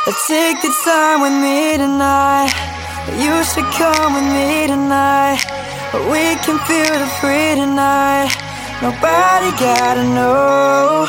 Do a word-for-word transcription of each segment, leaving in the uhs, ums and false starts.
Take the time with me tonight. You should come with me tonight. We can feel the free tonight. Nobody gotta know.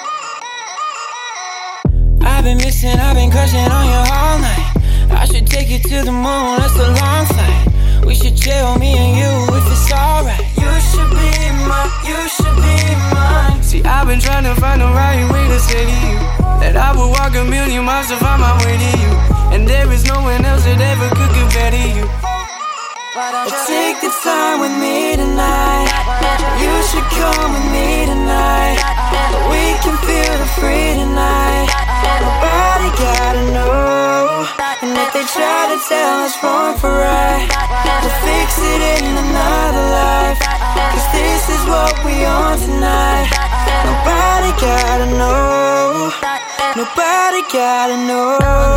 I've been missing, I've been crushing on you all night. I should take you to the moon, that's a long flight. We should chill, me and you, if it's alright. You should be mine, you should be mine. See, I've been trying to find the right way to say to you that I would walk a million miles to find my way to you, and there is no one else that ever could compare to you. Take the time with me tonight. You should come with me tonight. We can feel the free tonight. Nobody gotta know. And if they try to tell us wrong for right, we'll fix it in another life. Cause this is what we on tonight. Nobody gotta know. Nobody gotta know.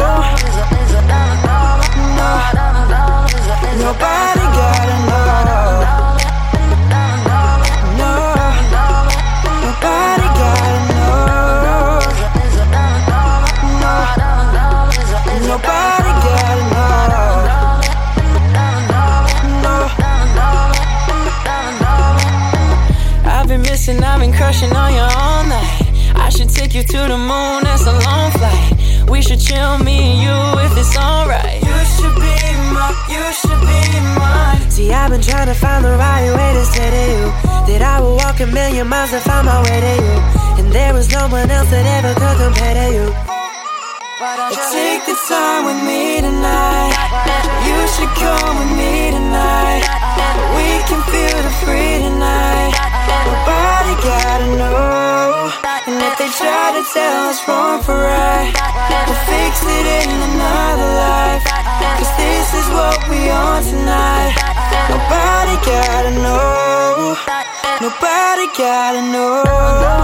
No. Nobody gotta know. No. Nobody gotta know. No. Nobody gotta know. No. I've been missing, I've been crushing on you all night. I should take you to the moon, that's a long flight. We should chill, me and you, if it's alright. You should be mine, you should be mine. See, I've been trying to find the right way to say to you that I will walk a million miles to find my way to you, and there was no one else that ever could compare to you. Take the time with me tonight. You should come with me tonight. We can feel the free tonight. Nobody gotta know. And if they try to tell us wrong for right, we'll fix it in another life. Cause this is what we on tonight. Nobody gotta know. Nobody gotta know.